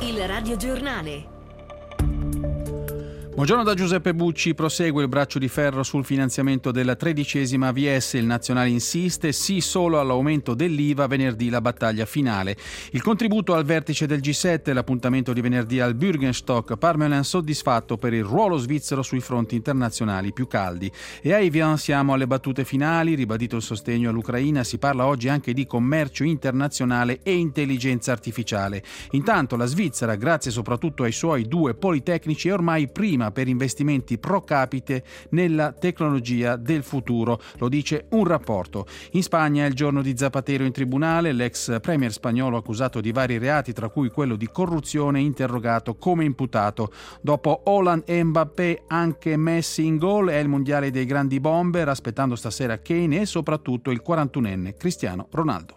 Il radiogiornale. Buongiorno da Giuseppe Bucci. Prosegue il braccio di ferro sul finanziamento della 13ª AVS. Il Nazionale insiste, sì solo all'aumento dell'IVA, venerdì la battaglia finale. Il contributo al vertice del G7, l'appuntamento di venerdì al Bürgenstock, Parmelin soddisfatto per il ruolo svizzero sui fronti internazionali più caldi. E a Evian siamo alle battute finali, ribadito il sostegno all'Ucraina, si parla oggi anche di commercio internazionale e intelligenza artificiale. Intanto la Svizzera, grazie soprattutto ai suoi 2 politecnici, è ormai prima per investimenti pro capite nella tecnologia del futuro, lo dice un rapporto. In Spagna è il giorno di Zapatero in tribunale, l'ex premier spagnolo accusato di vari reati, tra cui quello di corruzione, interrogato come imputato. Dopo Haaland e Mbappé anche Messi in gol, è il mondiale dei grandi bomber, aspettando stasera Kane e soprattutto il 41enne Cristiano Ronaldo.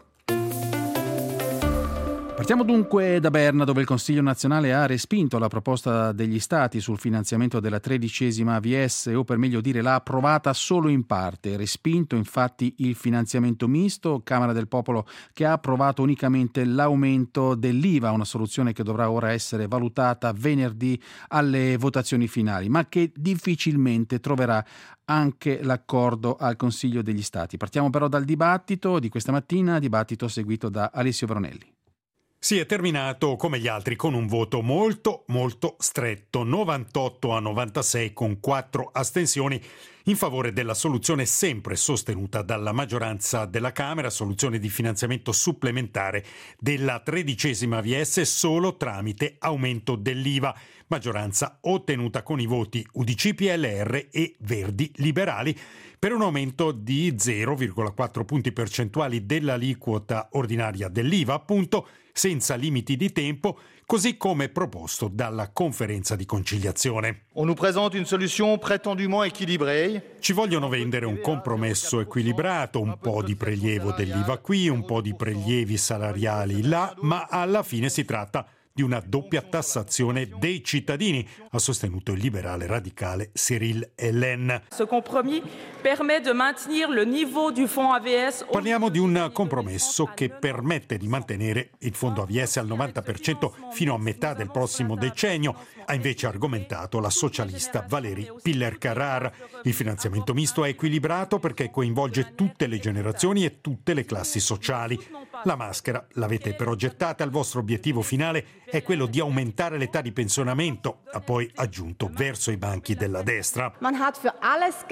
Partiamo dunque da Berna, dove il Consiglio nazionale ha respinto la proposta degli Stati sul finanziamento della 13ª AVS, o per meglio dire l'ha approvata solo in parte. Respinto infatti il finanziamento misto, Camera del Popolo che ha approvato unicamente l'aumento dell'IVA, una soluzione che dovrà ora essere valutata venerdì alle votazioni finali, ma che difficilmente troverà anche l'accordo al Consiglio degli Stati. Partiamo però dal dibattito di questa mattina, dibattito seguito da Alessio Veronelli. Sì, è terminato come gli altri con un voto molto stretto, 98-96 con 4 astensioni in favore della soluzione sempre sostenuta dalla maggioranza della Camera, soluzione di finanziamento supplementare della 13ª AVS solo tramite aumento dell'IVA, maggioranza ottenuta con i voti UDC, PLR e Verdi Liberali, per un aumento di 0,4 punti percentuali dell'aliquota ordinaria dell'IVA, appunto, senza limiti di tempo, così come proposto dalla conferenza di conciliazione. On nous présente une solution prétendument équilibrée. Ci vogliono vendere un compromesso equilibrato, un po' di prelievo dell'IVA qui, un po' di prelievi salariali là, ma alla fine si tratta di una doppia tassazione dei cittadini, ha sostenuto il liberale radicale Cyril Hélène. Ce compromis permet de maintenir le niveau du fonds AVS. Parliamo di un compromesso che permette di mantenere il fondo AVS al 90% fino a metà del prossimo decennio, ha invece argomentato la socialista Valérie Piller-Carrard. Il finanziamento misto è equilibrato perché coinvolge tutte le generazioni e tutte le classi sociali. La maschera l'avete però gettata, il vostro obiettivo finale è quello di aumentare l'età di pensionamento, ha poi aggiunto verso i banchi della destra. Man hat für alles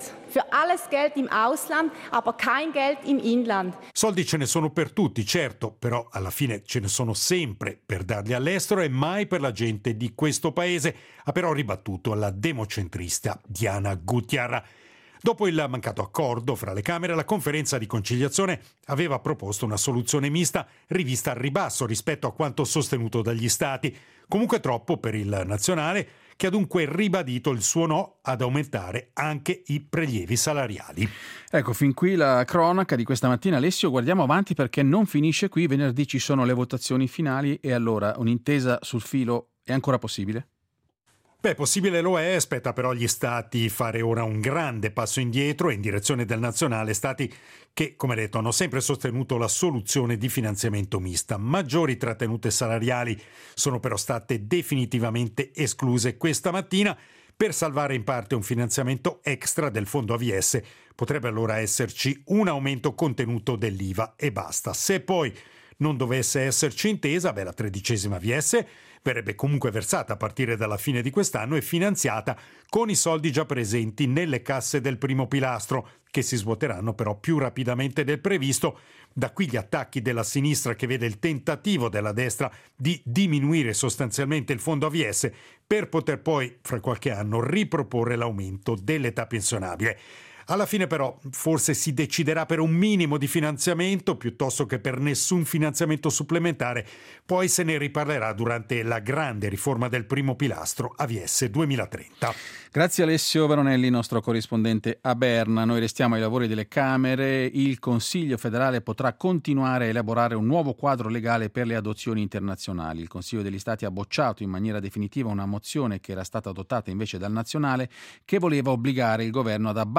Geld im Ausland, aber kein Geld im Inland. Soldi ce ne sono per tutti, certo, però alla fine ce ne sono sempre per darli all'estero e mai per la gente di questo paese, ha però ribattuto la democentrista Diana Gutiarra. Dopo il mancato accordo fra le Camere, la conferenza di conciliazione aveva proposto una soluzione mista rivista al ribasso rispetto a quanto sostenuto dagli Stati, comunque troppo per il nazionale, che ha dunque ribadito il suo no ad aumentare anche i prelievi salariali. Ecco, fin qui la cronaca di questa mattina. Alessio, guardiamo avanti perché non finisce qui. Venerdì ci sono le votazioni finali e allora un'intesa sul filo è ancora possibile? Beh, possibile lo è, aspetta però gli Stati fare ora un grande passo indietro in direzione del nazionale, Stati che, come detto, hanno sempre sostenuto la soluzione di finanziamento mista. Maggiori trattenute salariali sono però state definitivamente escluse questa mattina. Per salvare in parte un finanziamento extra del fondo AVS potrebbe allora esserci un aumento contenuto dell'IVA e basta. Se poi non dovesse esserci intesa, la 13ª AVS verrebbe comunque versata a partire dalla fine di quest'anno e finanziata con i soldi già presenti nelle casse del primo pilastro, che si svuoteranno però più rapidamente del previsto. Da qui gli attacchi della sinistra, che vede il tentativo della destra di diminuire sostanzialmente il fondo AVS per poter poi, fra qualche anno, riproporre l'aumento dell'età pensionabile. Alla fine però forse si deciderà per un minimo di finanziamento piuttosto che per nessun finanziamento supplementare, poi se ne riparlerà durante la grande riforma del primo pilastro AVS 2030. Grazie Alessio Veronelli, nostro corrispondente a Berna. Noi restiamo ai lavori delle Camere. Il Consiglio federale potrà continuare a elaborare un nuovo quadro legale per le adozioni internazionali. Il Consiglio degli Stati ha bocciato in maniera definitiva una mozione che era stata adottata invece dal nazionale, che voleva obbligare il governo ad abbandonare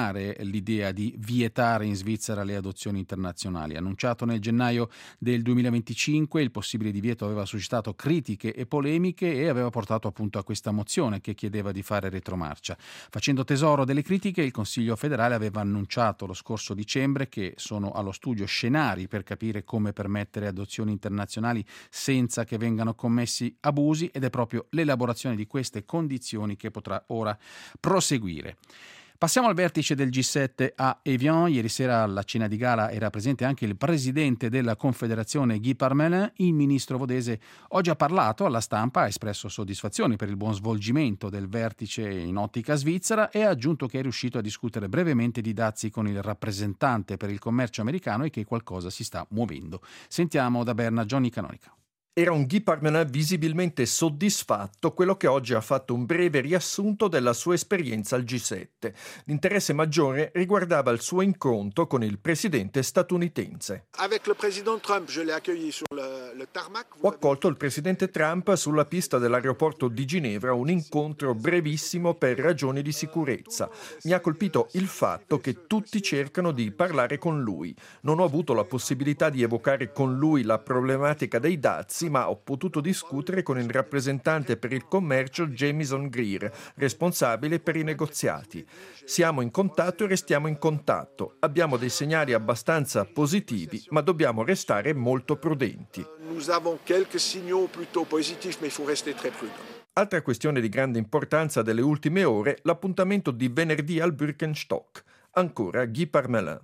abbandonare l'idea di vietare in Svizzera le adozioni internazionali. Annunciato nel gennaio del 2025, il possibile divieto aveva suscitato critiche e polemiche e aveva portato appunto a questa mozione che chiedeva di fare retromarcia. Facendo tesoro delle critiche, il Consiglio federale aveva annunciato lo scorso dicembre che sono allo studio scenari per capire come permettere adozioni internazionali senza che vengano commessi abusi, ed è proprio l'elaborazione di queste condizioni che potrà ora proseguire. Passiamo al vertice del G7 a Evian. Ieri sera alla cena di gala era presente anche il presidente della Confederazione Guy Parmelin. Il ministro vodese oggi ha parlato alla stampa, ha espresso soddisfazione per il buon svolgimento del vertice in ottica svizzera e ha aggiunto che è riuscito a discutere brevemente di dazi con il rappresentante per il commercio americano e che qualcosa si sta muovendo. Sentiamo da Berna Johnny Canonica. Era un Guy Parmelin visibilmente soddisfatto, quello che oggi ha fatto un breve riassunto della sua esperienza al G7. L'interesse maggiore riguardava il suo incontro con il presidente statunitense. Ho accolto il presidente Trump sulla pista dell'aeroporto di Ginevra, un incontro brevissimo per ragioni di sicurezza. Mi ha colpito il fatto che tutti cercano di parlare con lui. Non ho avuto la possibilità di evocare con lui la problematica dei dazi, ma ho potuto discutere con il rappresentante per il commercio Jamison Greer, responsabile per i negoziati. Siamo in contatto e restiamo in contatto. Abbiamo dei segnali abbastanza positivi, ma dobbiamo restare molto prudenti. Altra questione di grande importanza delle ultime ore, l'appuntamento di venerdì al Birkenstock. Ancora Guy Parmelin.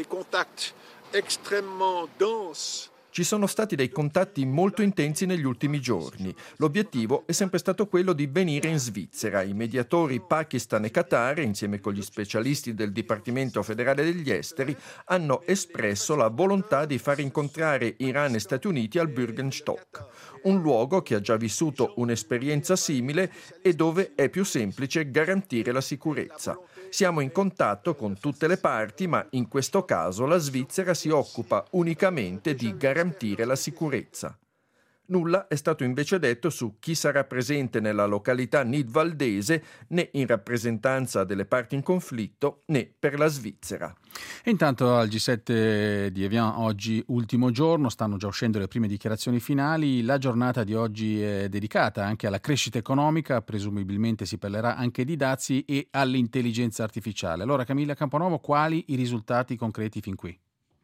Ci sono stati dei contatti molto intensi negli ultimi giorni. L'obiettivo è sempre stato quello di venire in Svizzera. I mediatori Pakistan e Qatar, insieme con gli specialisti del Dipartimento federale degli esteri, hanno espresso la volontà di far incontrare Iran e Stati Uniti al Birkenstock, un luogo che ha già vissuto un'esperienza simile e dove è più semplice garantire la sicurezza. Siamo in contatto con tutte le parti, ma in questo caso la Svizzera si occupa unicamente di garantire la sicurezza. Nulla è stato invece detto su chi sarà presente nella località nidvaldese, né in rappresentanza delle parti in conflitto, né per la Svizzera. E intanto al G7 di Evian, oggi ultimo giorno, stanno già uscendo le prime dichiarazioni finali. La giornata di oggi è dedicata anche alla crescita economica, presumibilmente si parlerà anche di dazi e all'intelligenza artificiale. Allora Camilla Camponovo, quali i risultati concreti fin qui?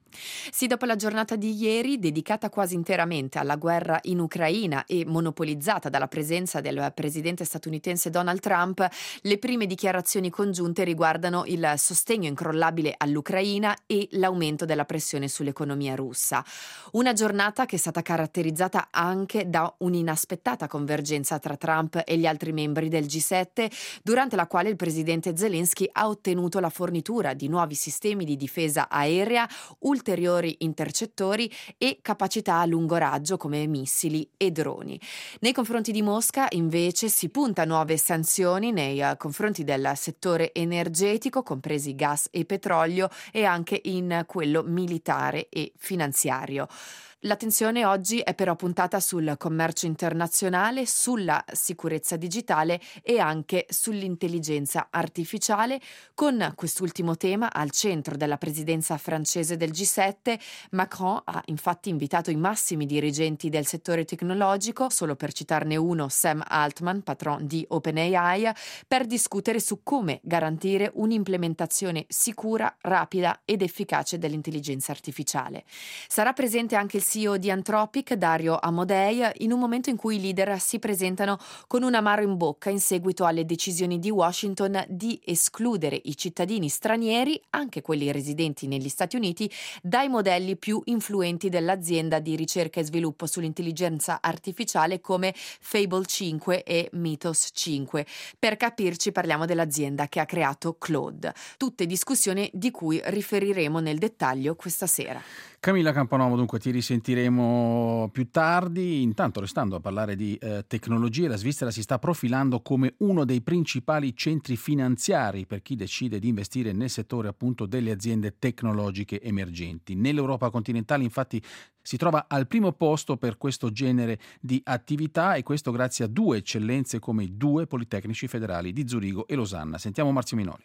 Sì, dopo la giornata di ieri, dedicata quasi interamente alla guerra in Ucraina e monopolizzata dalla presenza del presidente statunitense Donald Trump, le prime dichiarazioni congiunte riguardano il sostegno incrollabile all'Ucraina e l'aumento della pressione sull'economia russa. Una giornata che è stata caratterizzata anche da un'inaspettata convergenza tra Trump e gli altri membri del G7, durante la quale il presidente Zelensky ha ottenuto la fornitura di nuovi sistemi di difesa aerea, ulteriori intercettori e capacità a lungo raggio come missili e droni. Nei confronti di Mosca invece si punta a nuove sanzioni nei confronti del settore energetico, compresi gas e petrolio, e anche in quello militare e finanziario. L'attenzione oggi è però puntata sul commercio internazionale, sulla sicurezza digitale e anche sull'intelligenza artificiale, con quest'ultimo tema al centro della presidenza francese del G7. Macron ha infatti invitato i massimi dirigenti del settore tecnologico, solo per citarne uno Sam Altman, patron di OpenAI, per discutere su come garantire un'implementazione sicura, rapida ed efficace dell'intelligenza artificiale. Sarà presente anche il CEO di Anthropic, Dario Amodei, in un momento in cui i leader si presentano con un amaro in bocca in seguito alle decisioni di Washington di escludere i cittadini stranieri, anche quelli residenti negli Stati Uniti, dai modelli più influenti dell'azienda di ricerca e sviluppo sull'intelligenza artificiale come Fable 5 e Mythos 5. Per capirci, parliamo dell'azienda che ha creato Claude. Tutte discussioni di cui riferiremo nel dettaglio questa sera. Camilla Camponovo, dunque ti risentiremo più tardi. Intanto, restando a parlare di tecnologie, la Svizzera si sta profilando come uno dei principali centri finanziari per chi decide di investire nel settore appunto delle aziende tecnologiche emergenti. Nell'Europa continentale infatti si trova al primo posto per questo genere di attività, e questo grazie a due eccellenze come i due Politecnici federali di Zurigo e Losanna. Sentiamo Marzio Minoli.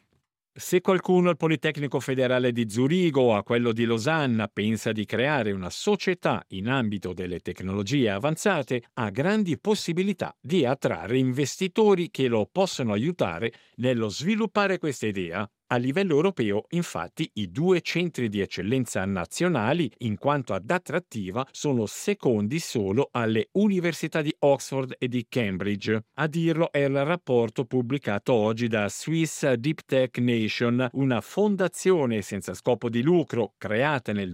Se qualcuno al Politecnico Federale di Zurigo o a quello di Losanna pensa di creare una società in ambito delle tecnologie avanzate, ha grandi possibilità di attrarre investitori che lo possono aiutare nello sviluppare questa idea. A livello europeo, infatti, i 2 centri di eccellenza nazionali, in quanto ad attrattiva, sono secondi solo alle università di Oxford e di Cambridge. A dirlo è il rapporto pubblicato oggi da Swiss Deep Tech Nation, una fondazione senza scopo di lucro creata nel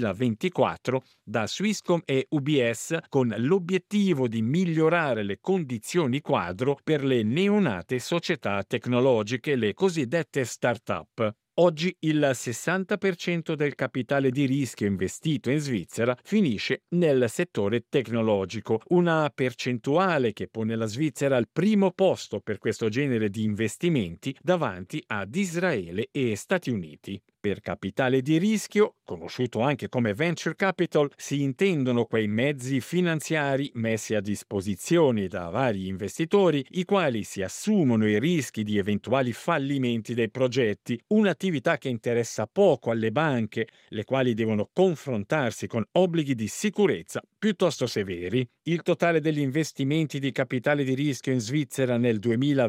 2024 da Swisscom e UBS con l'obiettivo di migliorare le condizioni quadro per le neonate società tecnologiche, le cosiddette start-up. Oggi il 60% del capitale di rischio investito in Svizzera finisce nel settore tecnologico, una percentuale che pone la Svizzera al primo posto per questo genere di investimenti davanti ad Israele e Stati Uniti. Per capitale di rischio, conosciuto anche come venture capital, si intendono quei mezzi finanziari messi a disposizione da vari investitori, i quali si assumono i rischi di eventuali fallimenti dei progetti, un'attività che interessa poco alle banche, le quali devono confrontarsi con obblighi di sicurezza piuttosto severi. Il totale degli investimenti di capitale di rischio in Svizzera nel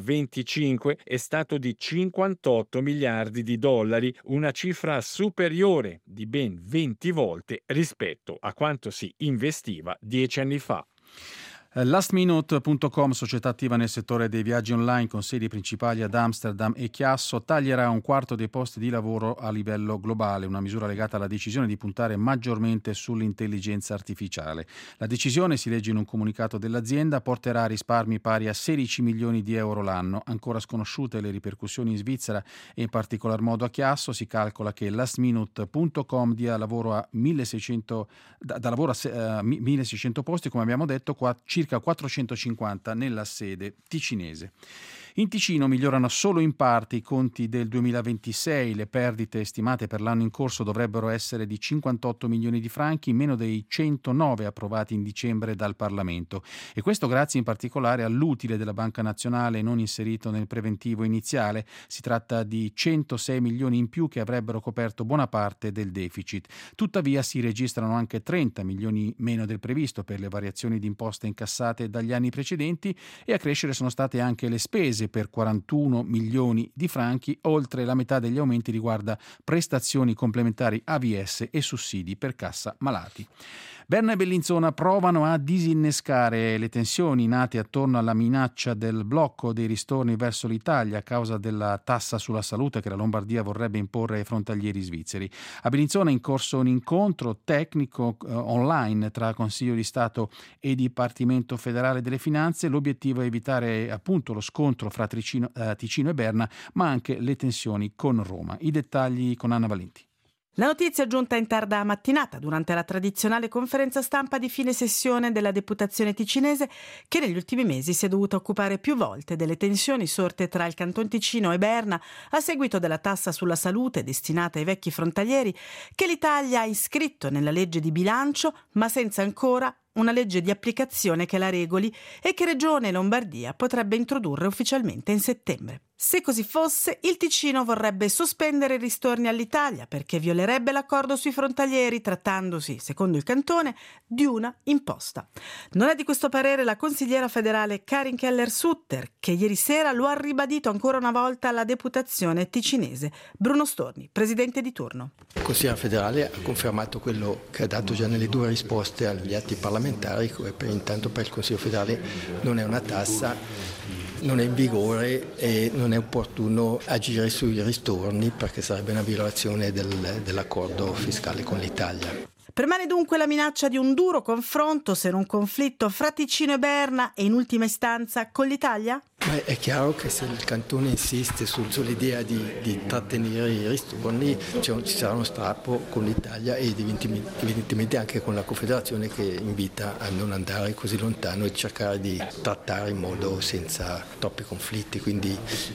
2025 è stato di 58 miliardi di dollari, una cifra superiore di ben 20 volte rispetto a quanto si investiva 10 anni fa. Lastminute.com, società attiva nel settore dei viaggi online con sedi principali ad Amsterdam e Chiasso, taglierà 1/4 dei posti di lavoro a livello globale, una misura legata alla decisione di puntare maggiormente sull'intelligenza artificiale. La decisione, si legge in un comunicato dell'azienda, porterà a risparmi pari a 16 milioni di euro l'anno. Ancora sconosciute le ripercussioni in Svizzera e in particolar modo a Chiasso. Si calcola che lastminute.com dia lavoro a 1600 posti, come abbiamo detto, circa 450 nella sede ticinese. In Ticino migliorano solo in parte i conti del 2026, le perdite stimate per l'anno in corso dovrebbero essere di 58 milioni di franchi, meno dei 109 approvati in dicembre dal Parlamento, e questo grazie in particolare all'utile della Banca Nazionale non inserito nel preventivo iniziale. Si tratta di 106 milioni in più che avrebbero coperto buona parte del deficit. Tuttavia si registrano anche 30 milioni meno del previsto per le variazioni di imposte incassate dagli anni precedenti, e a crescere sono state anche le spese per 41 milioni di franchi, oltre la metà degli aumenti riguarda prestazioni complementari AVS e sussidi per cassa malati. Berna e Bellinzona provano a disinnescare le tensioni nate attorno alla minaccia del blocco dei ristorni verso l'Italia a causa della tassa sulla salute che la Lombardia vorrebbe imporre ai frontalieri svizzeri. A Bellinzona è in corso un incontro tecnico online tra Consiglio di Stato e Dipartimento Federale delle Finanze. L'obiettivo è evitare appunto lo scontro fra Ticino e Berna, ma anche le tensioni con Roma. I dettagli con Anna Valenti. La notizia è giunta in tarda mattinata durante la tradizionale conferenza stampa di fine sessione della deputazione ticinese, che negli ultimi mesi si è dovuta occupare più volte delle tensioni sorte tra il Canton Ticino e Berna a seguito della tassa sulla salute destinata ai vecchi frontalieri, che l'Italia ha iscritto nella legge di bilancio, ma senza ancora una legge di applicazione che la regoli e che Regione Lombardia potrebbe introdurre ufficialmente in settembre. Se così fosse, il Ticino vorrebbe sospendere i ristorni all'Italia perché violerebbe l'accordo sui frontalieri, trattandosi, secondo il cantone, di una imposta. Non è di questo parere la consigliera federale Karin Keller-Sutter, che ieri sera lo ha ribadito ancora una volta alla deputazione ticinese. Bruno Storni, presidente di turno. Il consigliere federale ha confermato quello che ha dato già nelle 2 risposte agli atti parlamentari, intanto per il Consiglio federale non è una tassa, non è in vigore e non è opportuno agire sui ristorni perché sarebbe una violazione dell'accordo fiscale con l'Italia. Permane dunque la minaccia di un duro confronto, se non conflitto, fra Ticino e Berna e in ultima istanza con l'Italia? È chiaro che se il cantone insiste sull'idea di trattenere i ristorni ci sarà uno strappo con l'Italia e evidentemente anche con la Confederazione, che invita a non andare così lontano e cercare di trattare in modo senza troppi conflitti. Quindi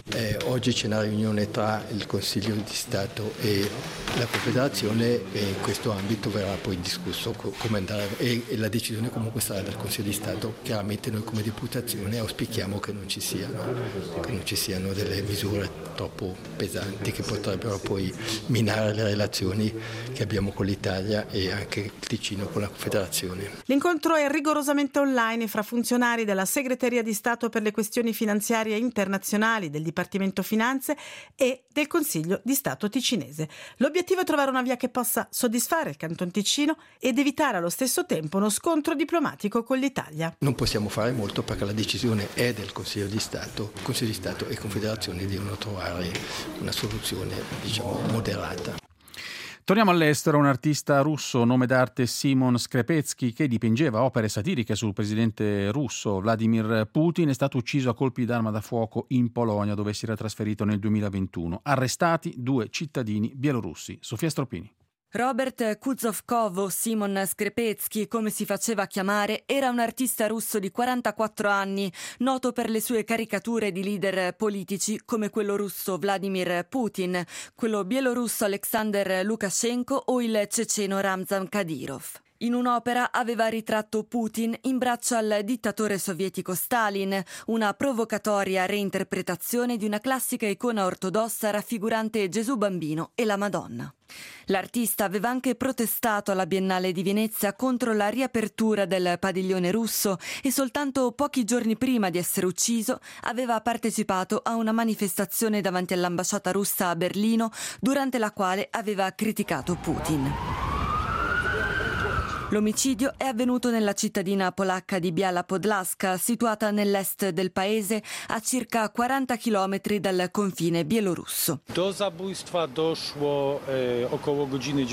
oggi c'è una riunione tra il Consiglio di Stato e la Confederazione e in questo ambito verrà poi discusso come andare, e la decisione comunque sarà dal Consiglio di Stato. Chiaramente noi come deputazione auspichiamo che non ci sia ci siano delle misure troppo pesanti che potrebbero poi minare le relazioni che abbiamo con l'Italia e anche il Ticino con la Confederazione. L'incontro è rigorosamente online fra funzionari della Segreteria di Stato per le questioni finanziarie internazionali, del Dipartimento Finanze e del Consiglio di Stato ticinese. L'obiettivo è trovare una via che possa soddisfare il Canton Ticino ed evitare allo stesso tempo uno scontro diplomatico con l'Italia. Non possiamo fare molto perché la decisione è del Consiglio di Stato. Consiglio di Stato e Confederazione devono trovare una soluzione, moderata. Torniamo all'estero. Un artista russo, nome d'arte Simon Skrepetsky, che dipingeva opere satiriche sul presidente russo Vladimir Putin, è stato ucciso a colpi d'arma da fuoco in Polonia, dove si era trasferito nel 2021. Arrestati 2 cittadini bielorussi. Sofia Stropini. Robert Kuzovkov, o Simon Skrepetsky, come si faceva chiamare, era un artista russo di 44 anni, noto per le sue caricature di leader politici come quello russo Vladimir Putin, quello bielorusso Alexander Lukashenko o il ceceno Ramzan Kadyrov. In un'opera aveva ritratto Putin in braccio al dittatore sovietico Stalin, una provocatoria reinterpretazione di una classica icona ortodossa raffigurante Gesù Bambino e la Madonna. L'artista aveva anche protestato alla Biennale di Venezia contro la riapertura del padiglione russo e soltanto pochi giorni prima di essere ucciso aveva partecipato a una manifestazione davanti all'ambasciata russa a Berlino, durante la quale aveva criticato Putin. L'omicidio è avvenuto nella cittadina polacca di Biała Podlaska, situata nell'est del paese, a circa 40 chilometri dal confine bielorusso. Do zabójstwa doszło około godziny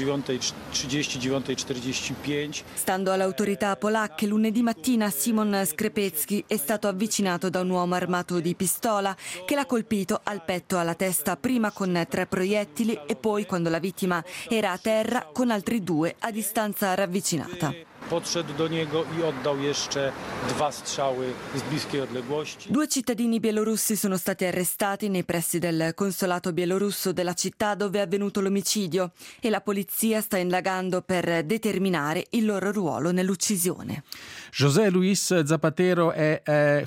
9:30-9:45. Stando alle autorità polacche, lunedì mattina Simon Skrepetsky è stato avvicinato da un uomo armato di pistola che l'ha colpito al petto e alla testa, prima con 3 proiettili e poi, quando la vittima era a terra, con altri 2 a distanza ravvicinata. Podszedł do niego i oddał jeszcze 2 strzały z bliskiej odległości. 2 cittadini bielorussi sono stati arrestati nei pressi del consolato bielorusso della città dove è avvenuto l'omicidio e la polizia sta indagando per determinare il loro ruolo nell'uccisione. José Luis Zapatero è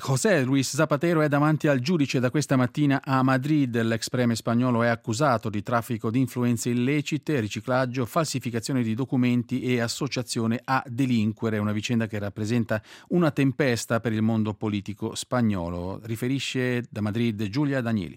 davanti al giudice da questa mattina a Madrid. L'ex premier spagnolo è accusato di traffico di influenze illecite, riciclaggio, falsificazione di documenti e associazione a delinquere, una vicenda che rappresenta una tempesta per il mondo politico spagnolo. Riferisce da Madrid Giulia Danieli.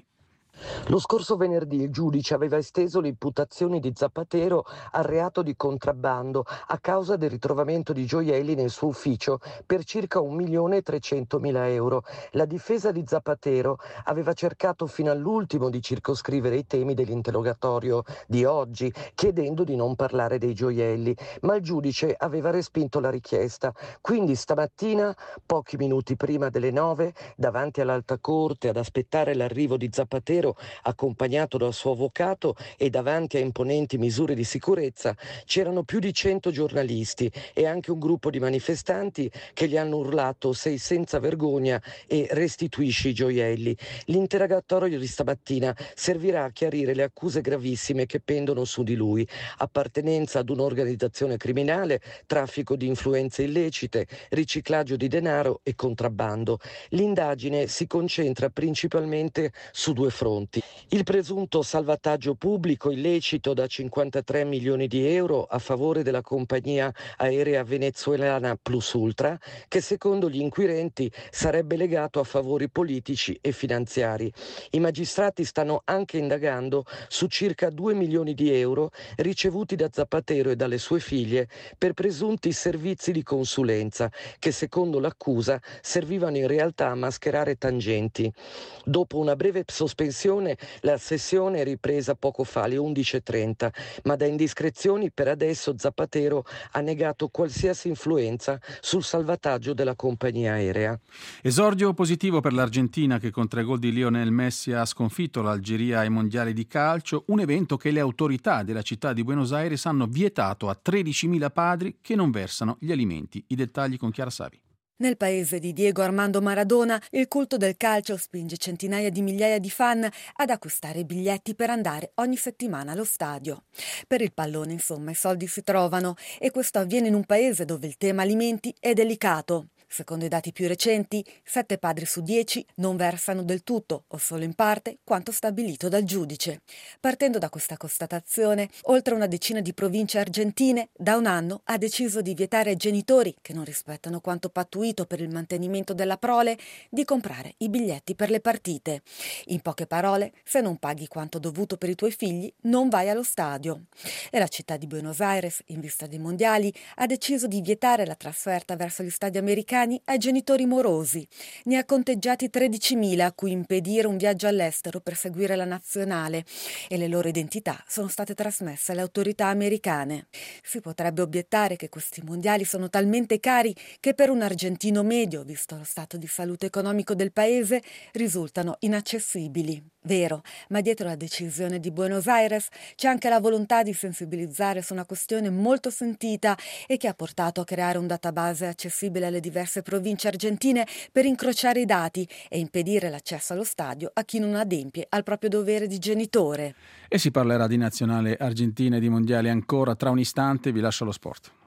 Lo scorso venerdì il giudice aveva esteso le imputazioni di Zapatero al reato di contrabbando a causa del ritrovamento di gioielli nel suo ufficio per circa 1.300.000 euro. La difesa di Zapatero aveva cercato fino all'ultimo di circoscrivere i temi dell'interrogatorio di oggi, chiedendo di non parlare dei gioielli, ma il giudice aveva respinto la richiesta. Quindi stamattina, pochi minuti prima delle 9, davanti all'Alta Corte ad aspettare l'arrivo di Zapatero, accompagnato dal suo avvocato e davanti a imponenti misure di sicurezza, c'erano più di 100 giornalisti e anche un gruppo di manifestanti che gli hanno urlato "sei senza vergogna" e "restituisci i gioielli". L'interrogatorio di stamattina servirà a chiarire le accuse gravissime che pendono su di lui: appartenenza ad un'organizzazione criminale, traffico di influenze illecite, riciclaggio di denaro e contrabbando. L'indagine si concentra principalmente su 2 fronti. Il presunto salvataggio pubblico illecito da 53 milioni di euro a favore della compagnia aerea venezuelana Plus Ultra, che secondo gli inquirenti sarebbe legato a favori politici e finanziari. I magistrati stanno anche indagando su circa 2 milioni di euro ricevuti da Zapatero e dalle sue figlie per presunti servizi di consulenza che, secondo l'accusa, servivano in realtà a mascherare tangenti. Dopo una breve sospensione, la sessione è ripresa poco fa alle 11:30, ma da indiscrezioni per adesso Zapatero ha negato qualsiasi influenza sul salvataggio della compagnia aerea. Esordio positivo per l'Argentina, che con 3 gol di Lionel Messi ha sconfitto l'Algeria ai mondiali di calcio, un evento che le autorità della città di Buenos Aires hanno vietato a 13.000 padri che non versano gli alimenti. I dettagli con Chiara Savi. Nel paese di Diego Armando Maradona, il culto del calcio spinge centinaia di migliaia di fan ad acquistare biglietti per andare ogni settimana allo stadio. Per il pallone, insomma, i soldi si trovano, e questo avviene in un paese dove il tema alimenti è delicato. Secondo i dati più recenti, 7 padri su 10 non versano del tutto o solo in parte quanto stabilito dal giudice. Partendo da questa constatazione, oltre una decina di province argentine da un anno ha deciso di vietare ai genitori che non rispettano quanto pattuito per il mantenimento della prole di comprare i biglietti per le partite. In poche parole, se non paghi quanto dovuto per i tuoi figli, non vai allo stadio. E la città di Buenos Aires, in vista dei mondiali, ha deciso di vietare la trasferta verso gli stadi americani ai genitori morosi. Ne ha conteggiati 13.000 a cui impedire un viaggio all'estero per seguire la nazionale e le loro identità sono state trasmesse alle autorità americane. Si potrebbe obiettare che questi mondiali sono talmente cari che per un argentino medio, visto lo stato di salute economico del paese, risultano inaccessibili. Vero, ma dietro la decisione di Buenos Aires c'è anche la volontà di sensibilizzare su una questione molto sentita e che ha portato a creare un database accessibile alle diverse province argentine per incrociare i dati e impedire l'accesso allo stadio a chi non adempie al proprio dovere di genitore. E si parlerà di nazionale argentina e di mondiali ancora tra un istante. Vi lascio lo sport.